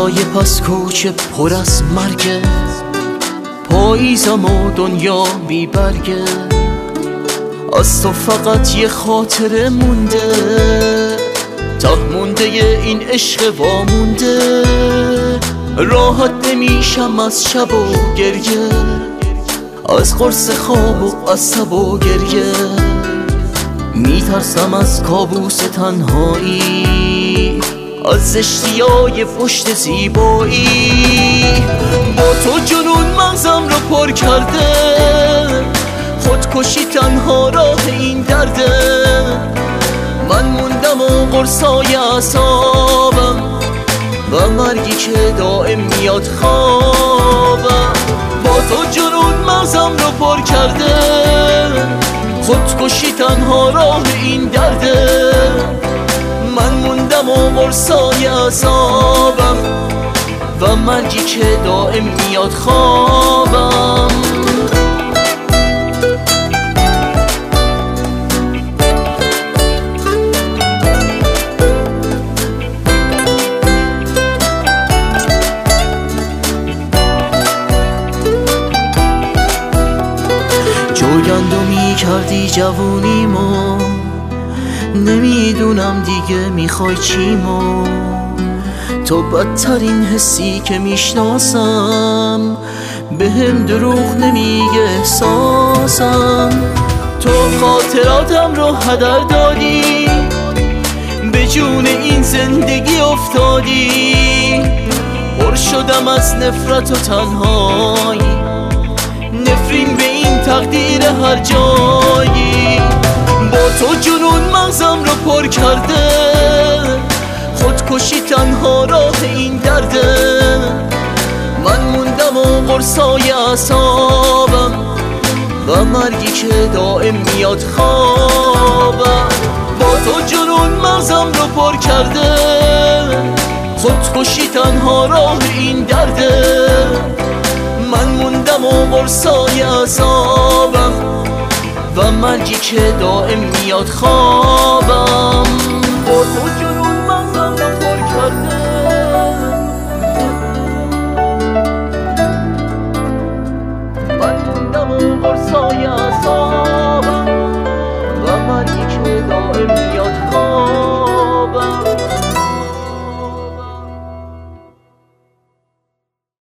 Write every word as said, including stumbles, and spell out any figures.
فضای پس کوچه پر از مرگه، پاییزم و دنیا بی برگه، از تو فقط یه خاطره مونده، ته مونده این عشق وامونده. راحت نمیشم از شب و گریه، از قرص خواب و از تب و گریه، میترسم از کابوس تنهایی، از زشتیای پشت زیبایی. با تو جنون مغزم رو پر کرده، خودکشی تنها راه این درده. من موندم و قرصای اعصابم و مرگی که دائم میاد خوابم. با تو جنون مغزم رو پر کرده، خودکشی تنها راه این درده. من موندم و قرصای اعصابم و مرگی که دائم میاد خوابم. جوگندمی کردی جوونیمو، نمیدونم دیگه میخوای چیمو. تو بدترین حسی که میشناسم، به هم دروغ نمیگه احساسم. تو خاطراتم رو هدر دادی، به جون این زندگی افتادی. پر شدم از نفرت و تنهایی، نفرین به این تقدیر هر جایی. با تو جنون مغزم رو پر کرده، خودکشی تنها راه این درده. من موندم و قرصای اعصابم و مرگی که دائم میاد خوابم. با تو جنون مغزم رو پر کرده، خودکشی تنها راه این درده. من موندم و قرصای اعصابم و مرگی که دائم میاد خوابم. با تو